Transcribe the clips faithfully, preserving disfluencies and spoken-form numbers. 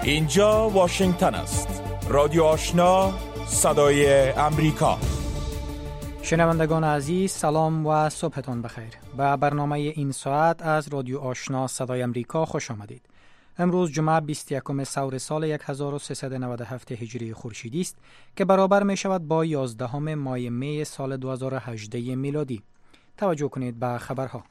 اینجا واشنگتن است. رادیو آشنا، صدای امریکا. شنوندگان عزیز، سلام و صبحتان بخیر. به برنامه این ساعت از رادیو آشنا صدای امریکا خوش آمدید. امروز جمعه بیست و یکم سور سال هزار و سیصد و نود و هفت هجری خورشیدی است که برابر می شود با یازدهم ماه می سال دو هزار و هجده میلادی. توجه کنید به خبرها.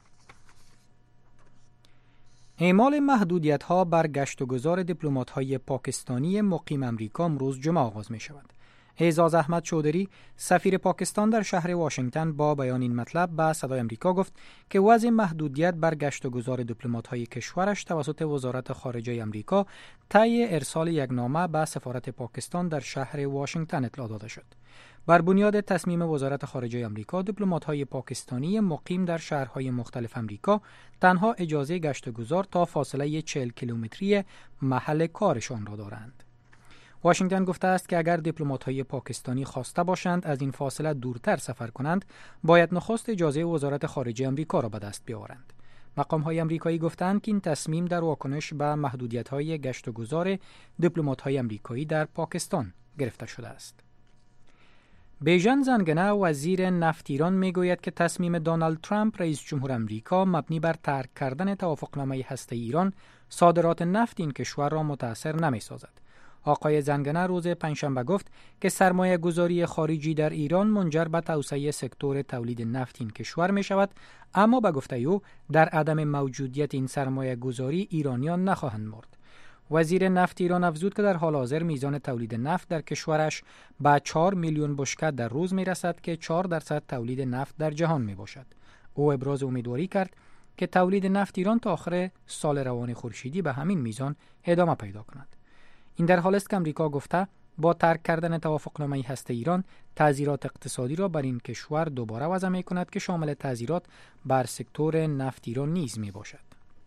اعمال محدودیت‌ها بر گشت و گذار دیپلمات‌های پاکستانی مقیم امریکا امروز جمعه آغاز می شود. اعزاز احمد چودری، سفیر پاکستان در شهر واشنگتن، با بیان این مطلب به صدای امریکا گفت که وضع محدودیت بر گشت و گذار دیپلمات‌های کشورش توسط وزارت خارجه امریکا طی ارسال یک نامه به سفارت پاکستان در شهر واشنگتن اطلاع داده شد. بر بنیاد تصمیم وزارت خارجه امریکا، دیپلمات‌های پاکستانی مقیم در شهرهای مختلف امریکا تنها اجازه گشت و گذار تا فاصله چهل کیلومتری محل کارشان را دارند. واشنگتن گفته است که اگر دیپلمات‌های پاکستانی خواسته باشند از این فاصله دورتر سفر کنند، باید نخست اجازه وزارت خارجه امریکا را به دست بیاورند. مقام‌های امریکایی گفتند که این تصمیم در واکنش به محدودیت‌های گشت و گذار دیپلمات‌های امریکایی در پاکستان گرفته شده است. بیژن زنگنه، وزیر نفت ایران، میگوید که تصمیم دونالد ترامپ رئیس جمهور امریکا مبنی بر ترک کردن توافقنامه هسته‌ای ایران صادرات نفت این کشور را متأثر نمی‌سازد. آقای زنگنه روز پنجشنبه گفت که سرمایه گذاری خارجی در ایران منجر به توسعه سکتور تولید نفت این کشور می شود، اما به گفته او در عدم موجودیت این سرمایه گذاری ایرانیان نخواهند مرد. وزیر نفت ایران افزود که در حال حاضر میزان تولید نفت در کشورش به چهار میلیون بشکه در روز می رسد که چهار درصد تولید نفت در جهان می باشد. او ابراز امیدواری کرد که تولید نفت ایران تا آخر سال روان خورشیدی به همین میزان ادامه پیدا کند. این در حالی است که امریکا گفته با ترک کردن توافقنامه هسته ایران تعزیرات اقتصادی را بر این کشور دوباره وضع می کند که شامل تعزیرات بر سکتور نفت ایران نیز می باشد.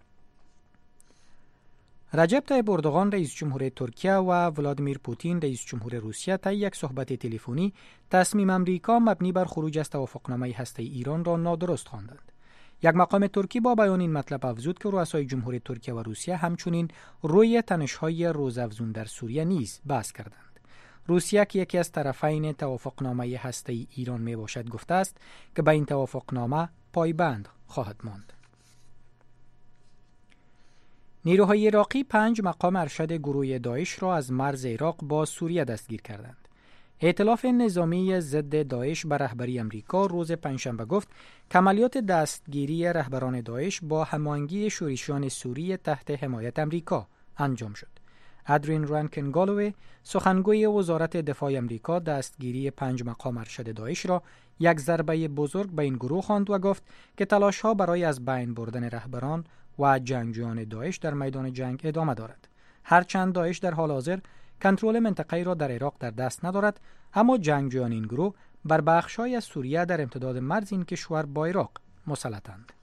رجب طیب اردوغان رئیس جمهور ترکیه و ولادیمیر پوتین رئیس جمهور روسیه طی یک صحبت تلفنی تصمیم امریکا مبنی بر خروج از توافقنامه هسته ایران را نادرست خواندند. یک مقام ترکی با بیان این مطلب افزود که رؤسای جمهوری ترکیه و روسیه همچنین روی تنش‌های روزافزون در سوریه نیز بحث کردند. روسیه که یکی از طرفین توافقنامه هسته‌ای ایران می باشد گفته است که به این توافقنامه پایبند خواهد ماند. نیروهای عراقی پنج مقام ارشد گروه داعش را از مرز عراق با سوریه دستگیر کردند. ائتلاف نظامی ضد داعش به رهبری امریکا روز پنجشنبه گفت که عملیات دستگیری رهبران داعش با هماهنگی شورشیان سوری تحت حمایت امریکا انجام شد. ادرین رانکن گالوی، سخنگوی وزارت دفاع امریکا، دستگیری پنج مقام ارشد داعش را یک ضربه بزرگ به این گروه خواند و گفت که تلاش‌ها برای از بین بردن رهبران و جنگجویان داعش در میدان جنگ ادامه دارد. هرچند داعش در حال حاضر کنترل منطقه‌ای را در عراق در دست ندارد، اما جنگجویان این گروه بر بخش‌های از سوریه در امتداد مرز این کشور با عراق مسلطند.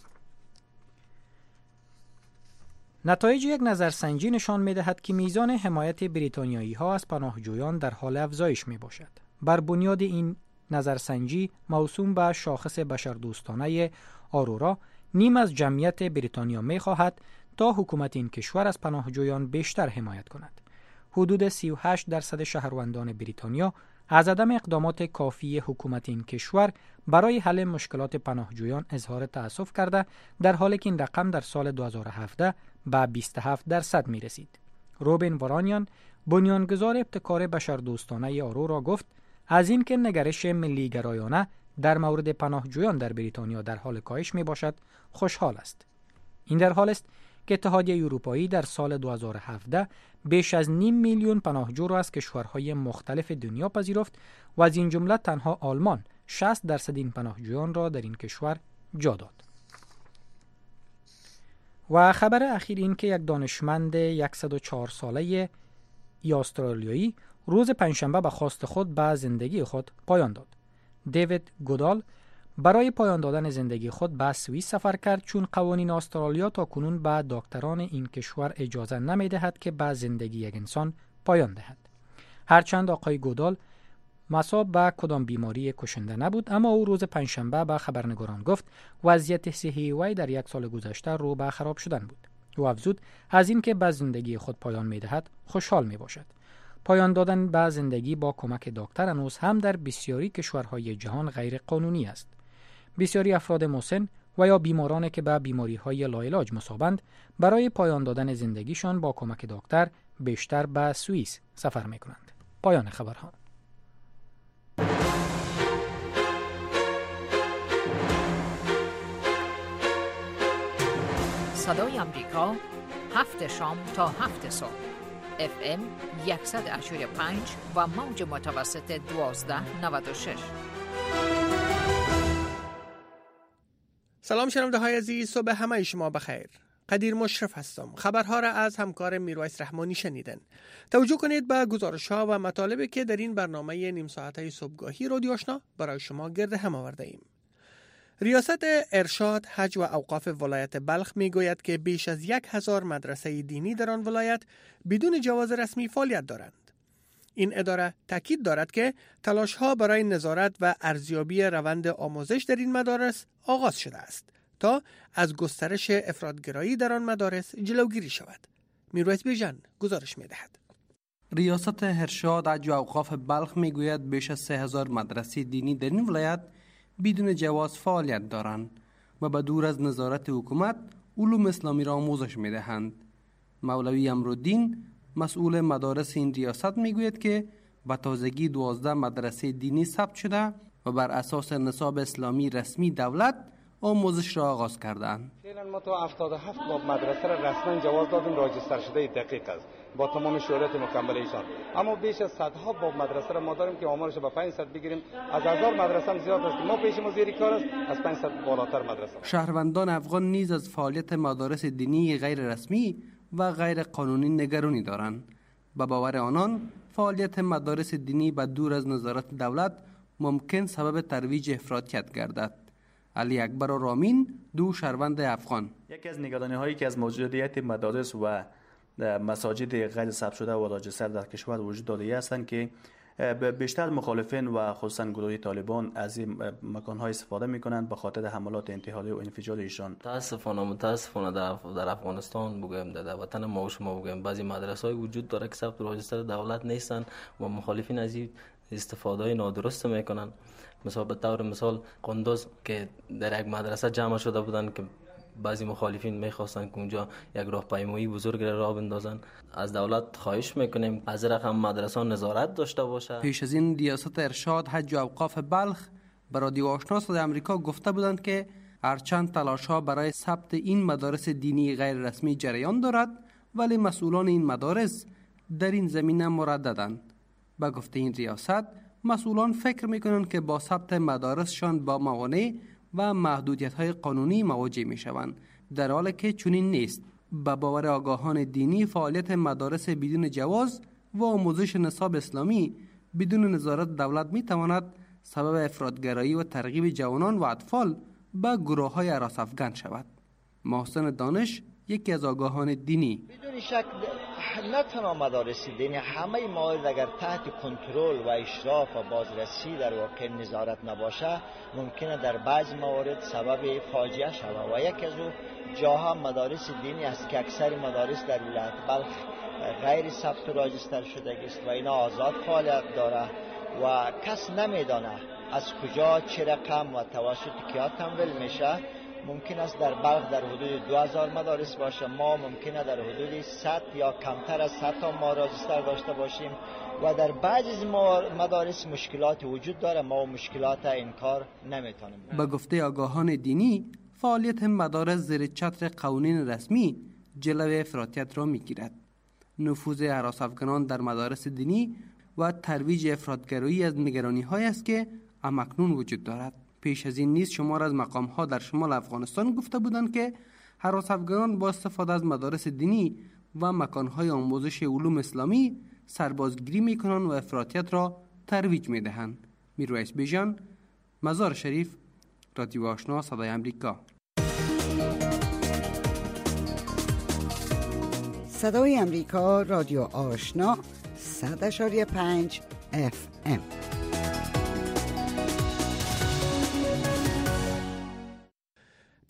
نتایج یک نظرسنجی نشان می‌دهد که میزان حمایت بریتانیایی‌ها از پناهجویان در حال افزایش می‌باشد. بر بنیاد این نظرسنجی موسوم به شاخص بشردوستانه آرورا، نیم از جمعیت بریتانیا می‌خواهد تا حکومت این کشور از پناهجویان بیشتر حمایت کند. حدود سی و هشت درصد شهروندان بریتانیا از عدم اقدامات کافی حکومت این کشور برای حل مشکلات پناهجویان اظهار تأسف کرده، در حالی که این رقم در سال دو هزار و هفده به بیست و هفت درصد می رسید. روبین وارانیان، بنیانگذار ابتکار بشردوستانه آرورا، گفت از این که نگرش ملی گرایانه در مورد پناهجویان در بریتانیا در حال کاهش می باشد خوشحال است. این در حال است که اتحادیه اروپایی در سال دو هزار و هفده بیش از نیم میلیون پناهجو را از کشورهای مختلف دنیا پذیرفت و از این جمله تنها آلمان شصت درصد این پناهجویان را در این کشور جا داد. و خبر اخیر این که یک دانشمند صد و چهار ساله استرالیایی روز پنجشنبه به خواست خود به زندگی خود پایان داد. دیوید گودال برای پایان دادن زندگی خود به سوئیس سفر کرد، چون قوانین استرالیا تا کنون به دکتران این کشور اجازه نمی دهد که به زندگی یک انسان پایان دهد. هرچند آقای گودال مصاب به کدام بیماری کشنده نبود، اما او روز پنجشنبه به خبرنگاران گفت وضعیت صحی وی در یک سال گذشته رو به خراب شدن بود. او افزود از این که به زندگی خود پایان می‌دهد خوشحال می‌باشد. پایان دادن به زندگی با کمک دکتر هنوز هم در بسیاری کشورهای جهان غیر قانونی است. بسیاری افراد مسن و یا بیمارانی که به بیماری‌های لاعلاج مصابند برای پایان دادن زندگیشان با کمک دکتر بیشتر به سوئیس سفر می‌کنند. پایان خبرها. صدای امریکا، هفت شام تا هفت صبح، اف ام صد و هشتاد و پنج و موج متوسط دوازده نود و شش. سلام شنونده های عزیز، صبح همه شما بخیر. قدیر مشرف هستم. خبرها را از همکار میرویس رحمانی شنیدن. توجه کنید به گزارش‌ها و مطالبی که در این برنامه نیم ساعته صبحگاهی رادیو آشنا برای شما گرد هم آورده ایم. ریاست ارشاد، حج و اوقاف ولایت بلخ می گوید که بیش از یک هزار مدرسه دینی در آن ولایت بدون جواز رسمی فعالیت دارند. این اداره تاکید دارد که تلاش‌ها برای نظارت و ارزیابی روند آموزش در این مدارس آغاز شده است تا از گسترش افراطگرایی در آن مدارس جلوگیری شود. میرویس بیژن گزارش می‌دهد. ریاست ارشاد، حج و اوقاف بلخ می گوید بیش از سه هزار مدرسه دینی در این ولایت بدون جواز فعالیت دارند و به دور از نظارت حکومت علوم اسلامی را آموزش می دهند. مولوی امرالدین مسئول مدارس این ریاست می گوید که به تازگی دوازده مدرسه دینی ثبت شده و بر اساس نصاب اسلامی رسمی دولت آموزش را آغاز کردند. فعلا ما تا هفتاد و هفت باب مدرسه را رسما جواز دادیم، راجستر شده دقیق است با تمام شروط مکمل ایشان. اما بیش از صدها باب مدرسه را ما داریم که آمارش به پانصد بگیریم. از هزار مدرسه هم زیاد است. ما پیش ما زیر کار است، از پانصد بالاتر مدرسه. شهروندان افغان نیز از فعالیت مدارس دینی غیر رسمی و غیر قانونی نگرانی دارند. به باور آنان فعالیت مدارس دینی به دور از نظارت دولت ممکن سبب ترویج افراطیت گردد. علی اکبر و رامین، دو شهروند افغان: یکی از نگرانی هایی که از موجودیت مدارس و مساجد غیر ثبت شده و راجستر در کشور وجود دارده هستند که بیشتر مخالفین و خصوصا گروه طالبان از این مکان‌ها استفاده می‌کنند به خاطر حملات انتحاری و انفجار ایشان. متاسفانه متاسفانه در, در افغانستان بگویم، در وطن ما و شما بگویم، بعضی مدرسه‌های وجود داره که ثبت راجستر دولت نیستن و مخالفین از این استفاده نادرست میکنن. مثلا به طور مثال قندوز که در یک مدرسه جمع شده بودن که بعضی مخالفین میخواستن که اونجا یک راهپیمایی بزرگ را بندازن. از دولت خواهش میکنیم از رقم مدرسه نظارت داشته باشه. پیش از این ریاست ارشاد، حج و اوقاف بلخ به رادیو آشنا صدای آمریکا گفته بودند که هرچند تلاش‌ها برای ثبت این مدارس دینی غیر رسمی جریان دارد، ولی مسئولان این مدارس در این زمینه مرددند. با گفته این ریاست، مسئولان فکر میکنند که با ثبت مدارسشان با موانع و محدودیت‌های قانونی مواجه میشوند، در حالی که چنین نیست. به باور آگاهان دینی، فعالیت مدارس بدون جواز و آموزش نصاب اسلامی بدون نظارت دولت میتواند سبب افراطگرایی و ترغیب جوانان و اطفال به گروه‌های هراس افکن شود. محسن دانش، یکی از آگاهان دینی: بدون شک نه تنها مدارس دینی، همه موارد اگر تحت کنترل و اشراف و بازرسی در واقع نظارت نباشه، ممکنه در بعض موارد سبب فاجعه شود و یکی از او جاها مدارس دینی است که اکثر مدارس در ولایت بلخ غیر ثبت و راجستر شده است و اینا آزاد فعالیت داره و کس نمیدانه از کجا چه رقم و توسط کیا تمویل میشه. ممکن است در بلخ در حدود دو هزار مدارس باشه، ما ممکنه در حدود صد یا کمتر از صد تا ما راجستر داشته باشیم و در بعضی از مدارس مشکلات وجود داره، ما مشکلات انکار نمیتونیم. به گفته آگاهان دینی، فعالیت مدارس زیر چتر قوانین رسمی جلوه افراطیت را میگیرد. نفوذ هراس افکنان در مدارس دینی و ترویج افراطگرایی از نگرانی های است که همکنون وجود دارد. پیش از این نیز شمار از مقام ها در شمال افغانستان گفته بودند که هراس افغانان با استفاده از مدارس دینی و مکان های آموزش علوم اسلامی سربازگیری میکنند و افراطیت را ترویج میدهند. میرویس بیژن، مزار شریف، رادیو آشنا صدای آمریکا. صدای آمریکا، رادیو آشنا، صد و پنج اف ام.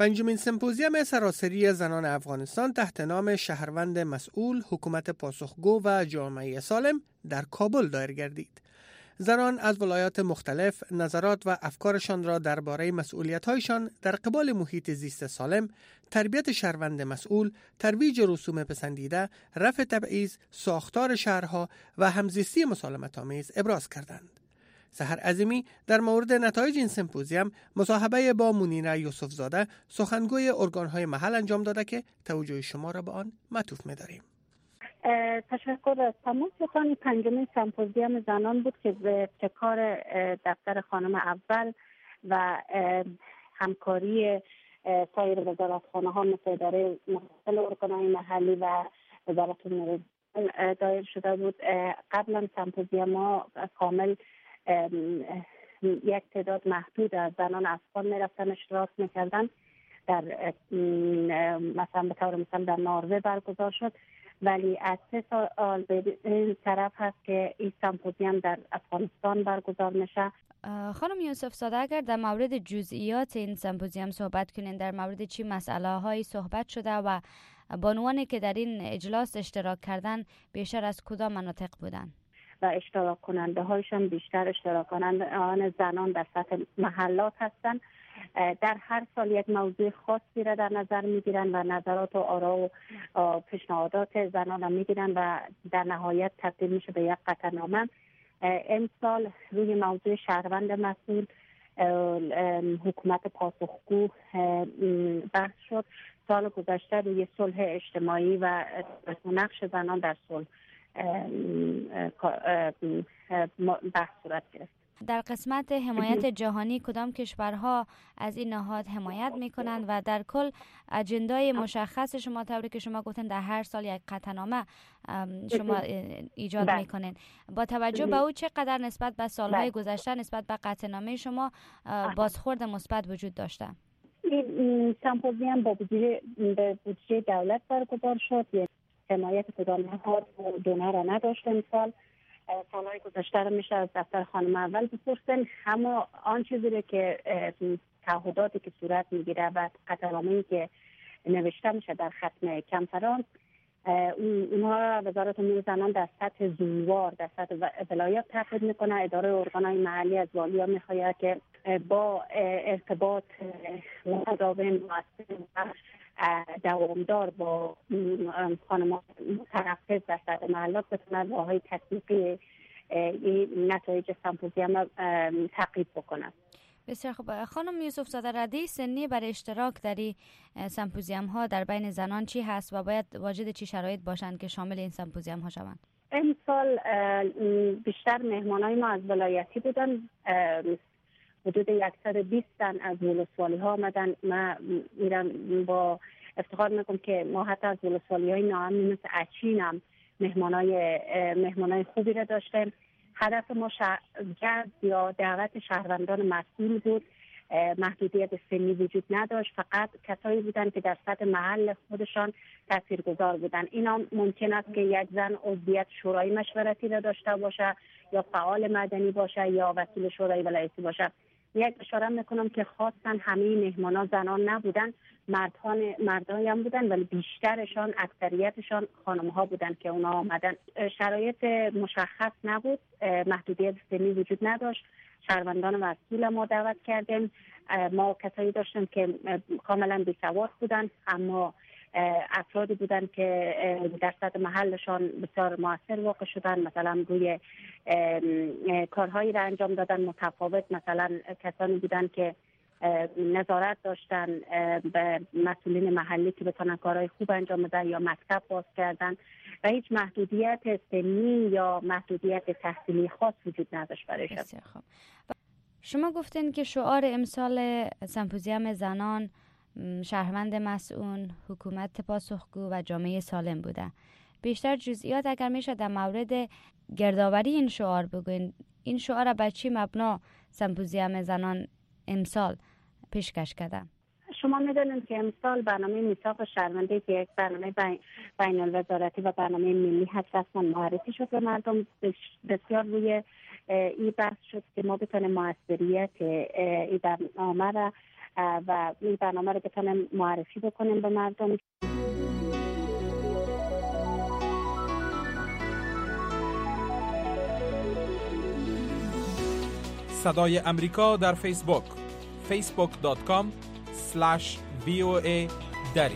پنجمین سمپوزیوم سراسری زنان افغانستان تحت نام شهروند مسئول، حکومت پاسخگو و جامعه سالم در کابل دایر گردید. زنان از ولایات مختلف نظرات و افکارشان را درباره مسئولیت‌هایشان در قبال محیط زیست سالم، تربیت شهروند مسئول، ترویج رسوم پسندیده، رفع تبعیض، ساختار شهرها و همزیستی مسالمت‌آمیز ابراز کردند. سحر عظیمی در مورد نتایج این سمپوزیوم مصاحبه با منیره یوسف زاده، سخنگوی ارگان‌های محل انجام داده که توجه شما را به آن معطوف می‌داریم. تشکر از تماستان. پنجمین سمپوزیوم زنان بود که به ابتکار دفتر خانم اول و همکاری سایر وزارتخانه ها مثل اداره مختلف ارگان‌های محلی و وزارت امور دایر شده بود. قبلا سمپوزیوم ها کامل یک تعداد محدود از زنان افغان میرفتن اشتراک میکردن، در مثلا به طور مثلا در نروژ برگزار شد، ولی از سه سال به این طرف هست که این سمپوزیوم در افغانستان برگزار میشه. خانم یوسف زاده، اگر در مورد جزئیات این سمپوزیوم صحبت کنین، در مورد چی مسئله هایی صحبت شده و بانوانی که در این اجلاس اشتراک کردن بیشتر از کدام مناطق بودن؟ و اشتراک کننده هایشان بیشتر اشتراک کننده آن زنان در سطح محلات هستند. در هر سال یک موضوع خاصی را در نظر میگیرن و نظرات و آرا و پیشنهادات زنان را میگیرن و در نهایت تبدیل میشه به یک قطعنامه. امسال روی موضوع شهروند مسئول، حکومت پاسخگو بحث شد. سال گذشته روی صلح اجتماعی و نقش زنان در صلح بحث صورت گرفت. در قسمت حمایت جهانی کدام کشورها از این نهاد حمایت میکنند و در کل اجندای مشخص شما طوری که شما گفتن در هر سال یک قطعنامه شما ایجاد میکنین، با توجه به او چقدر نسبت به سالهای گذشته نسبت به قطعنامه شما بازخورد مثبت وجود داشته؟ این سمپوزیوم با به بودجه دولت برگزار شد. حمایت کدام نهاد و دونر را نداشت امسال. سالهای گذشته رو میشه از دفتر خانم اول بپرسن. همه آن چیزی رو که تعهداتی که صورت میگیره و قطعنامه‌ای که نوشته میشه در ختم کنفرانس، اونها را وزارت امور زنان در سطح زونوار در سطح ولایات تحقیق میکنه. اداره ارگان‌های محلی از والیا میخواهد که با ارتباط متداوم و دوامدار با خانم‌ها متنفذ در سطح محلات بتونن راههای تطبیقی نتایج سمپوزیوم تعقیب بکنن. بسیار خوب. خانم یوسف زاده، رده سنی برای اشتراک در این سمپوزیوم ها در بین زنان چی هست و باید واجد چی شرایط باشند که شامل این سمپوزیوم ها شوند؟ امسال بیشتر مهمانای ما از ولایتی بودن. حدود صد و بیست تن از ولسوالی ها آمدن. من میرم با افتخار میگم که ما حتی از ولسوالی های ناامنی مثل اچین هم مهمانای مهمانای خوبی را داشتیم. هدف ما جذب یا دعوت شهروندان مسئول بود. محدودیت سنی وجود نداشت، فقط کسایی بودن که در سطح محل خودشان تاثیرگذار بودن. اینا ممکن است که یک زن عضویت شورای مشورتی را داشته باشه یا فعال مدنی باشه یا وکیل شورای ولایتی باشه. یک اشاره میکنم که خواستن همه مهمانا زنان نبودن، مردان مردایی هم بودن، ولی بیشترشان اکثریتشان خانم ها بودن که اونا آمدن. شرایط مشخص نبود، محدودیت سنی وجود نداشت. شهروندان مسئول ما دعوت کردیم. ما کسایی داشتیم که کاملا بی‌سواد بودن، اما افرادی بودن که در سطح محلشان بسیار موثر واقع شدن، مثلا روی کارهایی را انجام دادن متفاوت. مثلا کسانی بودن که نظارت داشتن به مسئولین محلی که بتونن کارهای خوب انجام بدن یا مکتب باز کردن و هیچ محدودیت سنی یا محدودیت تحصیلی خاص وجود نداشت برایشان. بسیار خوب. شما گفتین که شعار امسال سمپوزیوم زنان شهروند مسئول، حکومت پاسخگو و جامعه سالم بوده. بیشتر جزئیات اگر میشه در مورد گردآوری این شعار بگوین. این شعار بر چی مبنا سمپوزیوم زنان امسال پیشکش کرده؟ شما میدونید که امسال برنامه میثاق شهروندی که یک برنامه بین, بین الوزارتی و برنامه ملی هست رسما معرفی شد به مردم. بسیار روی این بحث شد که ما بتونیم موثریت این برنامه را و این برنامه رو بتونیم معرفی بکنیم به مردم. صدای امریکا در فیسبوک فیسبوک دات کام اسلش وی او ای دری.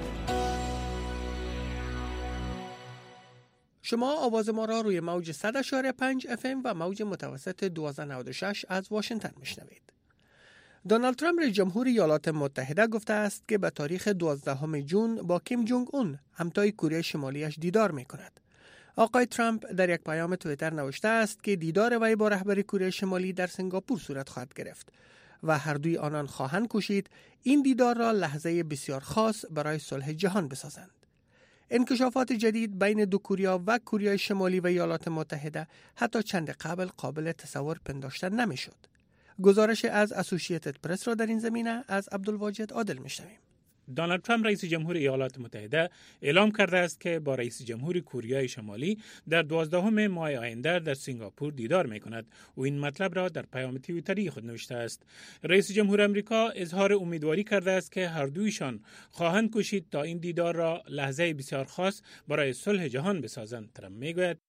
شما آواز ما را روی موج صد و شش پنج اف ام و موج متوسط دویست و نود و شش از واشنگتن میشنوید. دونالد ترامپ رئیس جمهور ایالات متحده گفته است که به تاریخ دوازدهم ژوئن با کیم جونگ اون همتای کره شمالیش دیدار میکند. آقای ترامپ در یک پیام توییتر نوشته است که دیدار وی با رهبر کره شمالی در سنگاپور صورت خواهد گرفت و هر دوی آنان خواهند کوشید این دیدار را لحظه بسیار خاص برای صلح جهان بسازند. انکشافات جدید بین دو کره و کره شمالی و ایالات متحده حتی چند قبل قابل تصور پنداشته نمیشد. گزارش از اسوسییتد پرس را در این زمینه از عبدالواجد عادل میشنویم. دونالد ترامپ رئیس جمهور ایالات متحده اعلام کرده است که با رئیس جمهور کره شمالی در دوازدهم ماه آینده در سنگاپور دیدار می‌کند. او این مطلب را در پیام توییتری خود نوشته است. رئیس جمهور آمریکا اظهار امیدواری کرده است که هر دویشان خواهند کوشید تا این دیدار را لحظه بسیار خاص برای صلح جهان بسازند. ترامپ میگوید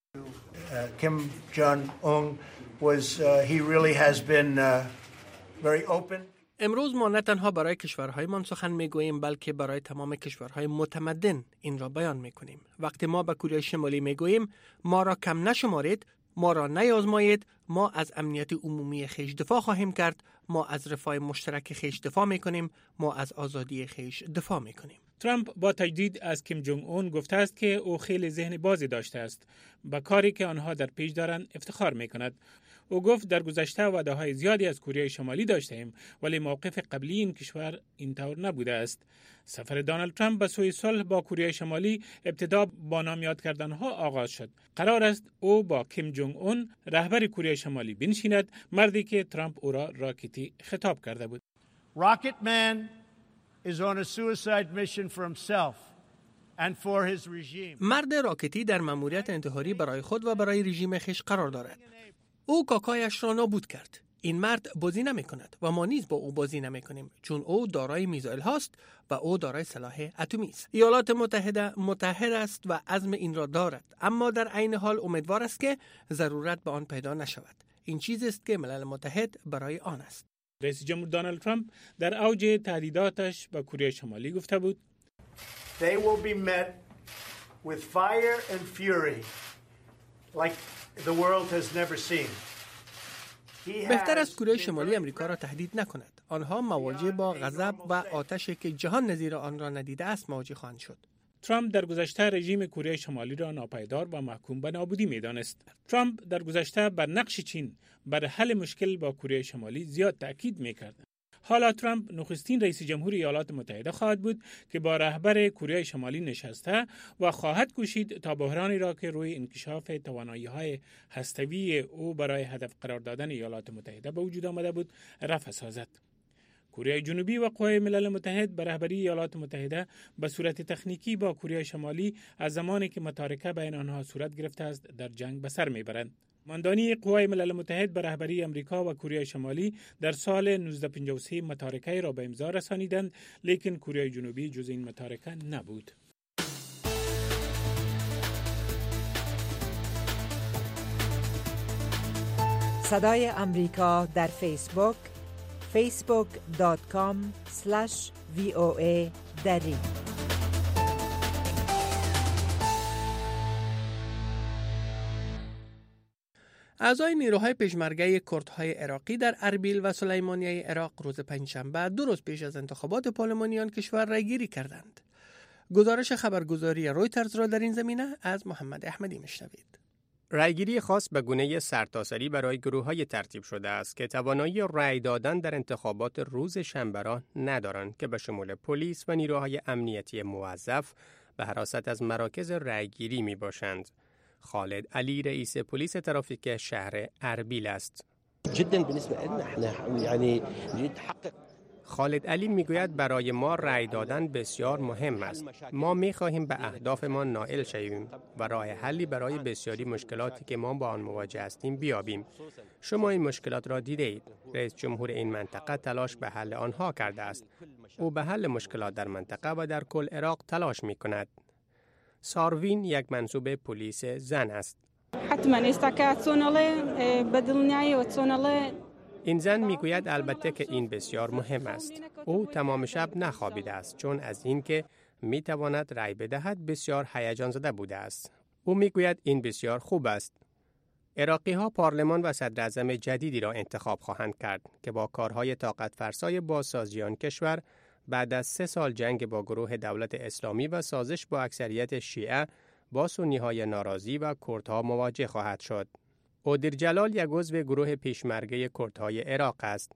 Kim Jong-un was uh, he really has been uh, very open. امروز ما نه تنها برای کشورهایمان سخن میگوییم بلکه برای تمام کشورهای متمدن این را بیان میکنیم. وقتی ما به کره شمالی میگوییم ما را کم نشمارید، ما را نیازمایید، ما از امنیت عمومی خیش دفاع خواهیم کرد، ما از رفاه مشترک خیش دفاع میکنیم، ما از آزادی خیش دفاع میکنیم. ترامپ با تجدید از کیم جونگ اون گفته است که او خیلی ذهن بازی داشته است. با کاری که آنها در پیش دارند افتخار میکند. او گفت در گذشته وعده‌های زیادی از کره شمالی داشتیم ولی موقف قبلی این کشور اینطور نبوده است. سفر دونالد ترامپ به سوی صلح با کره شمالی ابتدا با نامیاد کردنها آغاز شد. قرار است او با کیم جونگ اون رهبر کره شمالی بنشیند، مردی که ترامپ او را راکتی خطاب کرده بود. Rocket Man is on a suicide mission for himself and for his regime. مرد راکتی در مأموریت انتحاری برای خود و برای رژیم خیش قرار دارد. او کاکایش را نابود کرد. این مرد بازی نمی کند و ما نیز با او بازی نمی کنیم چون او دارای میزایل هاست و او دارای سلاح اتمی است. ایالات متحده متحد است و عزم این را دارد، اما در عین حال امیدوار است که ضرورت به آن پیدا نشود. این چیزی است که ملل متحد برای آن است. رئیس جمهور دونالد ترامپ در اوج تهدیداتش به کره شمالی گفته بود They will be met with fire and fury like the world has never seen. بهتر است کره شمالی امریکا را تهدید نکند. آنها مواجه با غضب و آتشی که جهان نظیر آن را ندیده است مواجه خواهند شد. ترامپ در گذشته رژیم کره شمالی را ناپایدار و محکوم به نابودی می‌دانست. ترامپ در گذشته بر نقش چین بر حل مشکل با کره شمالی زیاد تاکید می‌کرد. حالا ترامپ نخستین رئیس جمهور ایالات متحده خواهد بود که با رهبر کره شمالی نشسته و خواهد کوشید تا بحرانی را که روی انکشاف توانایی‌های هسته‌ای او برای هدف قرار دادن ایالات متحده به وجود آمده بود رفع سازد. کره جنوبی و قوای ملل متحد به رهبری ایالات متحده به صورت تکنیکی با کره شمالی از زمانی که متارکه بین آنها صورت گرفته است در جنگ به سر میبرند. ماندانی قوای ملل متحد به رهبری امریکا و کره شمالی در سال نوزده پنجاه و سه متارکه را به امضا رسانیدند، لیکن کره جنوبی جز این متارکه نبود. صدای امریکا در فیسبوک فیسبوک دات کام اسلش وی او ای دری. اعضای نیروهای پژمرده کردهای عراقی در اربیل و سلیمانیه عراق روز پنجشنبه دو روز پیش از انتخابات پارلمانی کشور رایگیری کردند. گزارش خبرگزاری رویترز را در این زمینه از محمد احمدی میشنوید. رایگیری خاص به گونه سرتاسری برای گروه‌های ترتیب شده است که توانایی رای دادن در انتخابات روز شنبه را ندارند که به شمول پلیس و نیروهای امنیتی موظف به حراست از مراکز رایگیری می باشند. خالد علی رئیس پلیس ترافیک شهر اربیل است. خالد علی میگوید برای ما رأی دادن بسیار مهم است. ما می‌خواهیم به اهدافمان نائل شویم و راه حلی برای بسیاری مشکلاتی که ما با آن مواجه هستیم بیابیم. شما این مشکلات را دیدید. رئیس جمهور این منطقه تلاش به حل آنها کرده است. او به حل مشکلات در منطقه و در کل عراق تلاش می‌کند. ساروین یک منصوب پلیس زن است. حتما استکاتوناله بدلنیای و توناله. این زن میگوید البته که این بسیار مهم است. او تمام شب نخوابیده است چون از اینکه میتواند رأی بدهد بسیار هیجان زده بوده است. او میگوید این بسیار خوب است. عراقی ها پارلمان و صدر اعظم جدیدی را انتخاب خواهند کرد که با کارهای طاقت فرسای بازسازی آن کشور بعد از سه سال جنگ با گروه دولت اسلامی و سازش با اکثریت شیعه با سنی‌های ناراضی و کردها مواجه خواهد شد. اودیر جلال یک عضو گروه پیشمرگه کردهای عراق است.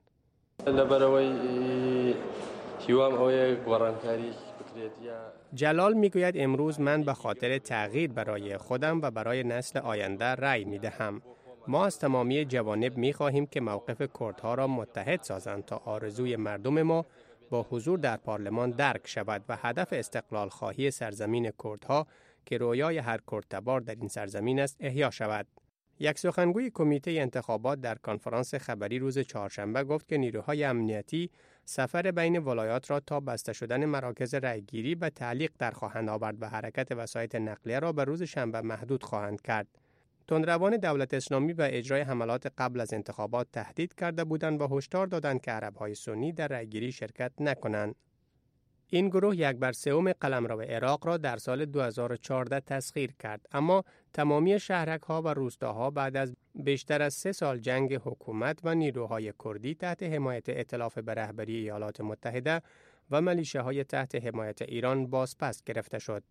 جلال میگوید امروز من به خاطر تغییر برای خودم و برای نسل آینده رأی میدهم. ما از تمامی جوانب میخواهیم که موقف کردها را متحد سازند تا آرزوی مردم ما با حضور در پارلمان درک شود و هدف استقلال خواهی سرزمین کردها که رویای هر کردتبار در این سرزمین است احیا شود. یک سخنگوی کمیته انتخابات در کنفرانس خبری روز چهارشنبه گفت که نیروهای امنیتی سفر بین ولایات را تا بسته شدن مراکز رأیگیری و تعلیق در خواهند آورد و حرکت وسایط نقلیه را به روز شنبه محدود خواهند کرد. تندروان دولت اسلامی به اجرای حملات قبل از انتخابات تهدید کرده بودند و هشدار دادند که عرب‌های سنی در رأیگیری شرکت نکنند. این گروه یک بر سوم قلمرو عراق را در سال دو هزار و چهارده تسخیر کرد، اما تمامی شهرک‌ها و روستاها بعد از بیشتر از سه سال جنگ حکومت و نیروهای کردی تحت حمایت ائتلاف به رهبری ایالات متحده و ملیشه‌های تحت حمایت ایران بازپس گرفته شد.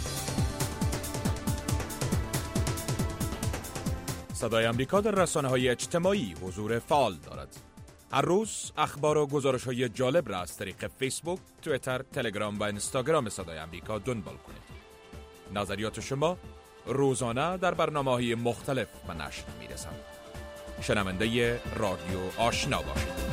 صدای آمریکا در رسانه‌های اجتماعی حضور فعال دارد. هر روز اخبار و گزارش‌های جالب را از طریق فیسبوک، توییتر، تلگرام و اینستاگرام صدای آمریکا دنبال کنید. نظریات شما روزانه در برنامه‌های مختلف به نشر می‌رسد. شنونده رادیو آشنا باشید.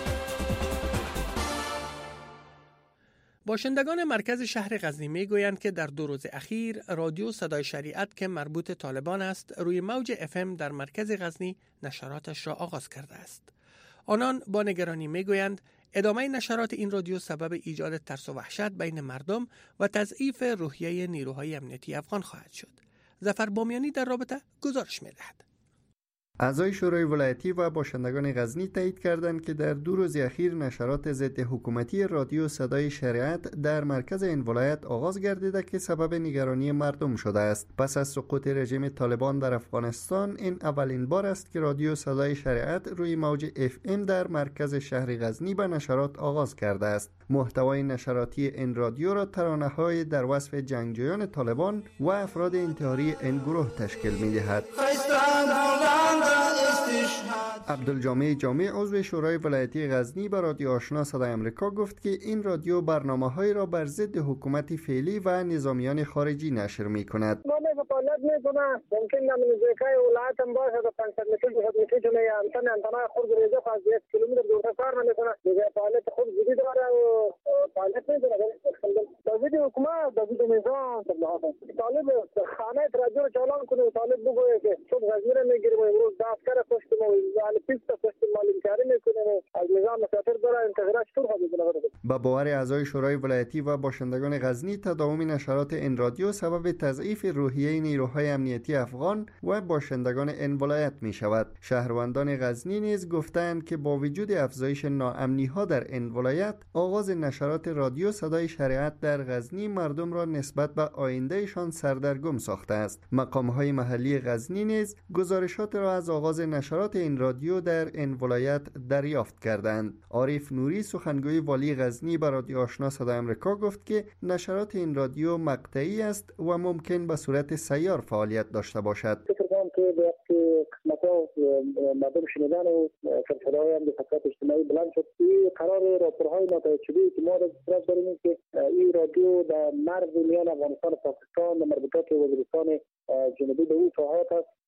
باشندگان مرکز شهر غزنی میگویند که در دو روز اخیر رادیو صدای شریعت که مربوط طالبان است روی موج اف ام در مرکز غزنی نشراتش را آغاز کرده است. آنان با نگرانی میگویند ادامه نشرات این رادیو سبب ایجاد ترس و وحشت بین مردم و تضعیف روحیه نیروهای امنیتی افغان خواهد شد. ظفر بامیانی در رابطه گزارش می‌دهد. اعضای شورای ولایتی و باشندگان غزنی تایید کردند که در دو روز اخیر نشرات ضد حکومتی رادیو صدای شریعت در مرکز این ولایت آغاز گردیده که سبب نگرانی مردم شده است. پس از سقوط رژیم طالبان در افغانستان این اولین بار است که رادیو صدای شریعت روی موج اف ام در مرکز شهر غزنی به نشرات آغاز کرده است. محتوای نشراتی این رادیو را ترانه‌های در وصف جنگجویان طالبان و افراد انتحاری این گروه تشکیل می‌دهد. عبدالجامع جامع عضو شورای ولایتی غزنی به رادیو آشنا صدای آمریکا گفت که این رادیو برنامه‌هایی را بر ضد حکومت فعلی و نظامیان خارجی نشر می‌کند. ما فعالیت می‌کنه ممکن نمی‌ذکای ولایت هم باشه تا پانصد متر دو صد متر جلوی انتن انتنا خود ریزه از یک کیلومتر دورتر کار نمی‌کنه. دیگه فعالیت خوب جدی داره و فعالیت می‌کنه. داوود حکومت داوود نظام طالب خانه رادیو رو چالان کنه طالب بگویه که صبح غزنی رو می‌گیریم امروز دفتر پشت ما ولی پیست پشت مالین کاری می‌کنه از نظام مسافر داره انتظارش طور خواهد بکنه. با باور اعضای شورای ولایتی و باشندگان غزنی تداوم نشرات این رادیو سبب تضعیف روحیه نیروهای امنیتی افغان و باشندگان این ولایت می شود. شهروندان غزنی نیز گفتند که با وجود افزایش ناامنی ها در این ولایت آغاز نشرات رادیو صدای شریعت در غزنی مردم را نسبت به آیندهشان سردرگم ساخته است. مقام های محلی غزنی نیز گزارشات را از آغاز نشرات این رادیو در این ولایت دریافت کردند. عارف نوری سخنگوی والی غزنی به رادیو آشنا صدای آمریکا گفت که نشرات این رادیو مقطعی است و ممکن به صورت سیار فعالیت داشته باشد. فکر کنم که وقتی قسمت‌ها مردم شنیدن و فرصت‌های هم به فقط اجتماعی بلند شد این قرار راپورهای ناتایید که ما را داریم که این رادیو در مرز میان افغانستان و پاکستان و مربوطات وزیرستان جنوبی به اون ساحات است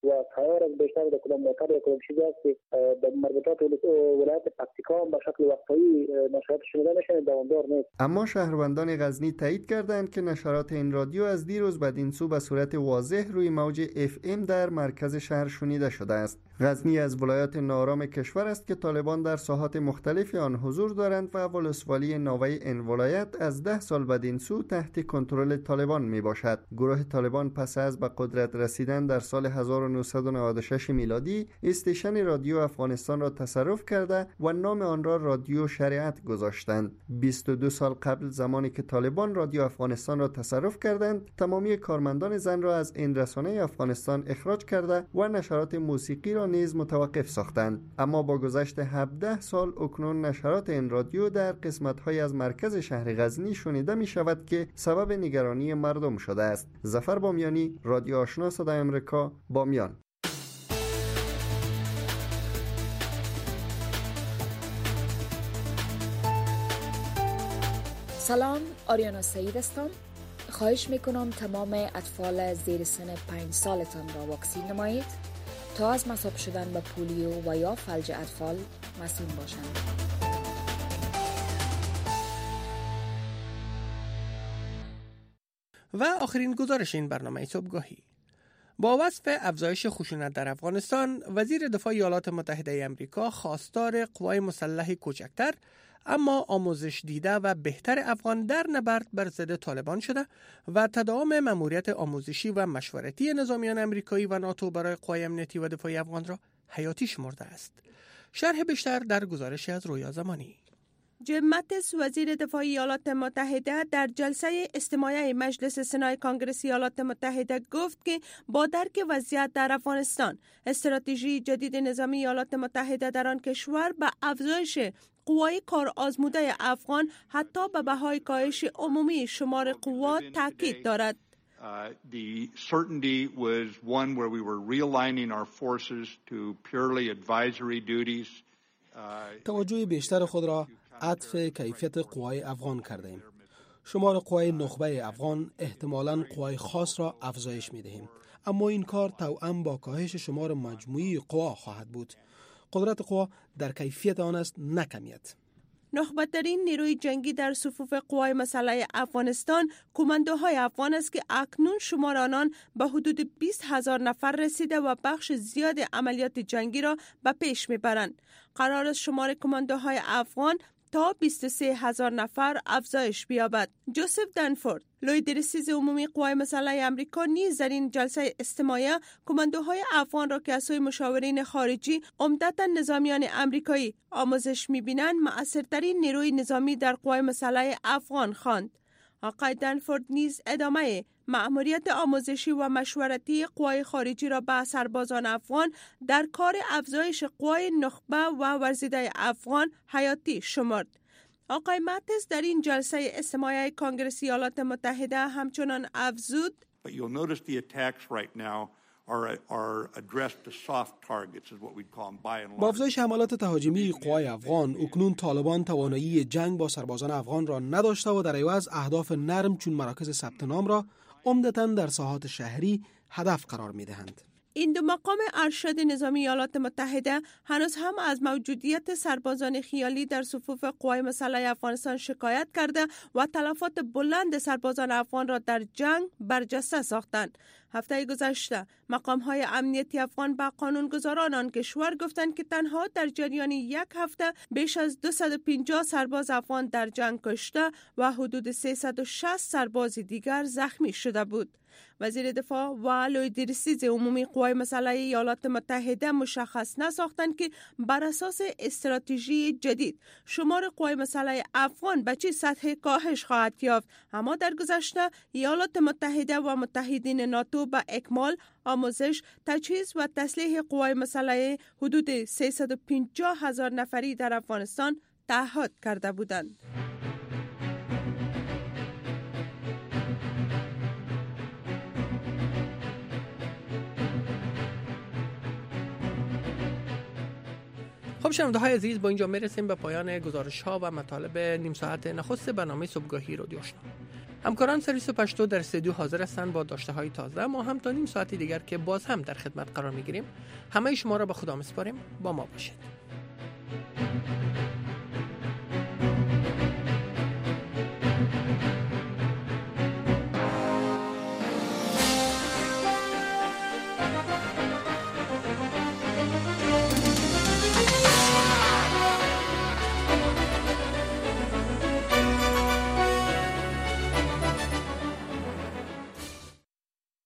و قرار است بیشتر در کدام موتر یا کدام چیزی است که در مربوطات ولایت پکتیکا به شکل وقتایی نشرات شنیده میشه دوامدار نیست. اما شهروندان غزنی تایید کردند که نشرات این رادیو از دیروز بدین سو به صورت واضح روی موج اف ام در مرکز شهر شنیده شده است. غزنی از ولایات ناآرام کشور است که طالبان در ساحات مختلف آن حضور دارند و ولسوالی نوین این ولایت از ده سال بدین سو تحت کنترل طالبان می باشد. گروه طالبان پس از به قدرت رسیدن در سال هزار و نهصد و نود و شش میلادی استیشن رادیو افغانستان را تصرف کرده و نام آن را رادیو شریعت گذاشتند. بیست و دو سال قبل زمانی که طالبان رادیو افغانستان را تصرف کردند، تمامی کارمندان زن را از این رسانه افغانستان اخراج کرده و نشرات موسیقی را نیز متوقف ساختند. اما با گذشت هفده سال اکنون نشرات این رادیو در قسمت‌های از مرکز شهر غزنی شنیده می شود که سبب نگرانی مردم شده است. ظفر بامیانی، رادیو آشنا صدای آمریکا، بامیان. سلام، آریانا سعید هستم. خواهش میکنم تمام اطفال زیر سن پنج سالتان را واکسین نمایید تا از مصاب شدن به پولیو و یا فلج اطفال مسئول باشند. و آخرین گزارش این برنامه صبحگاهی. با وصف افزایش خشونت در افغانستان، وزیر دفاع ایالات متحده آمریکا خواستار قوای مسلح کوچکتر اما آموزش دیده و بهتر افغان در نبرد بر ضد طالبان شده و تداوم مأموریت آموزشی و مشورتی نظامیان آمریکایی و ناتو برای قوای امنیتی و دفاعی افغان را حیاتی شمرده است. شرح بیشتر در گزارشی از رویا زمانی. جیم ماتیس، وزیر دفاع ایالات متحده، در جلسه استماعی مجلس سنای کنگره ایالات متحده گفت که با درک وضعیت در افغانستان، استراتژی جدید نظامی ایالات متحده در آن کشور به افزایش قوای کار آزموده افغان حتی به بهای کاهش عمومی شمار قوا تاکید دارد. Uh, the certainty was one where we were realigning our forces to purely advisory duties. توجه بیشتر خود را عطف کیفیت قوای افغان کرده ایم. شمار قوای نخبه افغان احتمالاً قوای خاص را افزایش می دهیم، اما این کار توأم با کاهش شمار مجموعی قوا خواهد بود. قدرت قوا در کیفیت آن است، نه کمیت. نخبترین نیروی جنگی در صفوف قوای مسلح افغانستان کماندوهای افغان است که اکنون شمار آنان به حدود بیست هزار نفر رسیده و بخش زیاد عملیات جنگی را به پیش میبرند. قرار است شمار کماندوهای افغان تا بیست و سه هزار نفر افزایش بیابد. جوزف دنفورد، لوی رئیس عمومی قوای مسلح آمریکا، نیز در این جلسه استماعی کماندوهای افغان را که از سوی مشاورین خارجی عمدتاً نظامیان آمریکایی آموزش می‌بینند مؤثرترین نیروی نظامی در قوای مسلح افغان خواند. آقای دنفورد نیز ادامه مأموریت آموزشی و مشورتی قوای خارجی را به سربازان افغان در کار افزایش قوای نخبه و ورزیده افغان حیاتی شمرد. آقای ماتیس در این جلسه استماعی کنگره ایالات متحده همچنان افزود: با افزایش حملات تهاجمی قوای افغان، اکنون طالبان توانایی جنگ با سربازان افغان را نداشته و در عوض اهداف نرم چون مراکز ثبت نام را عمدتاً در ساحات شهری هدف قرار می‌دهند. این دو مقام ارشد نظامی ایالات متحده هنوز هم از موجودیت سربازان خیالی در صفوف قوای مسلح افغانستان شکایت کرده و تلفات بلند سربازان افغان را در جنگ برجسته ساختند. هفته گذشته مقام‌های امنیتی افغان به قانونگذاران آن کشور گفتند که تنها در جریان یک هفته بیش از دویست و پنجاه سرباز افغان در جنگ کشته و حدود سیصد و شصت سرباز دیگر زخمی شده بود. وزیر دفاع و لوی رئیس عمومی قوای مسلح ایالات متحده مشخص نساختند که بر اساس استراتژی جدید شمار قوای مسلح افغان به چه سطح کاهش خواهد یافت، اما در گذشته ایالات متحده و متحدین ناتو به اکمال آموزش، تجهیز و تسلیح قوای مسلح حدود سیصد و پنجاه هزار نفری در افغانستان تعهد کرده بودند. خب شنونده های عزیز، با اینجا میرسیم به پایان گزارش ها و مطالب نیم ساعت نخست برنامه صبحگاهی رادیو آشنا. همکاران سرویس پشتو در استودیو حاضر هستند با داشته های تازه. ما هم تا نیم ساعت دیگر که باز هم در خدمت قرار میگیریم. همه شما را به خدا میسپاریم. با ما باشید.